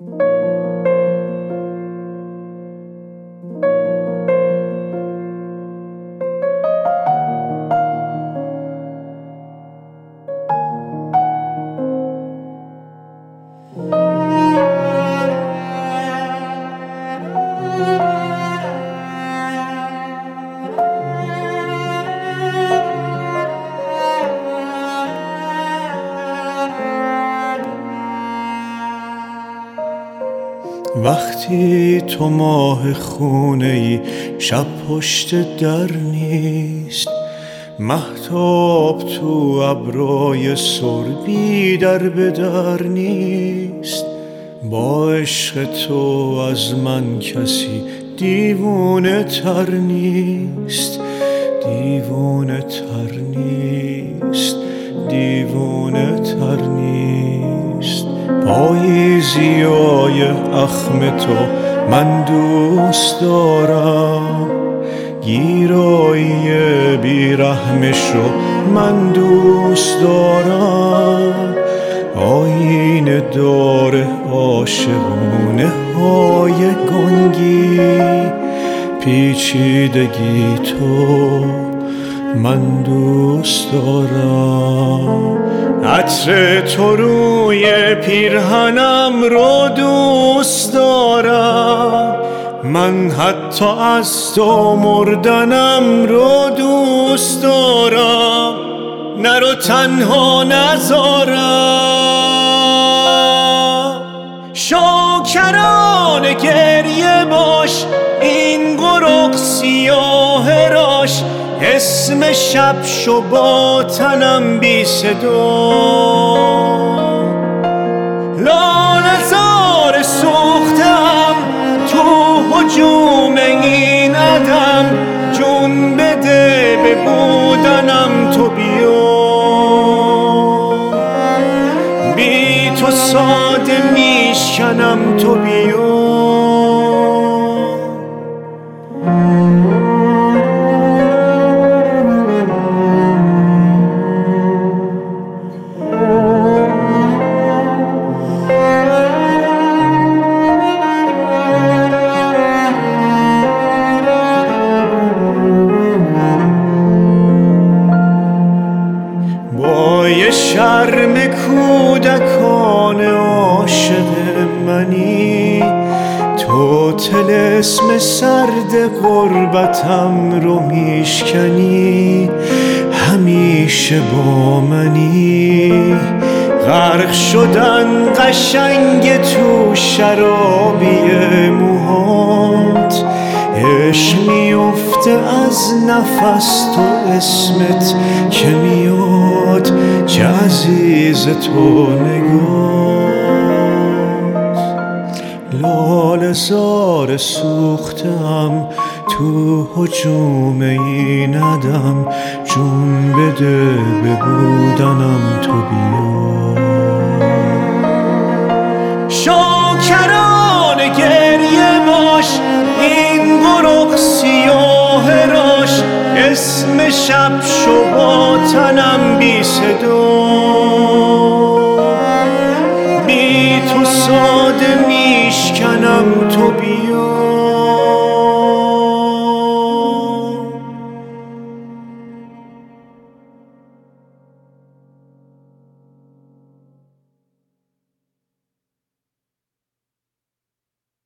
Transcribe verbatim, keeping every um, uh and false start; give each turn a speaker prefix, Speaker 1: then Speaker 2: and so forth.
Speaker 1: وقتی تو ماه خونه ای شب پشت در نیست، مهتاب تو ابرای سربی در به در نیست. با عشق تو از من کسی دیوونه تر نیست، دیوونه تر نیست، دیوونه تر نیست. پاییزیای اخم تو من دوست دارم، گیرایی بیرحمشو من دوست دارم. آینه داره عاشقونه های گنگی، پیچیدگی تو من دوست دارم. عطر تو روی پیرهنم رو دوست دارم، من حتی از تو مردنم رو دوست دارم. نرو تنها نذارم، شاکران گریه باش این قرق سیاه راش. اسم شب شو با تنم بی صدا، لاله زار سوختم تو هجوم این عدم. جون بده به بودنم تو بیا، بی تو ساده میشکنم تو بیا. شرم کودکان عاشق منی، تو طلسم سرد غربتم رو میشکنی. همیشه با منی، غرق شدن قشنگ تو شرابی موهات. عشق میفته از نفس تو اسمت که میاد، چه عزیز تو نگات. لاله زار سوختم تو هجوم این عدم. جون بده به بودنم تو بیا، شاکران گریه باش این قرق سیاه راش. اسم شب شو با تنم بی صدا، بی تو ساده میشکنم تو بیا.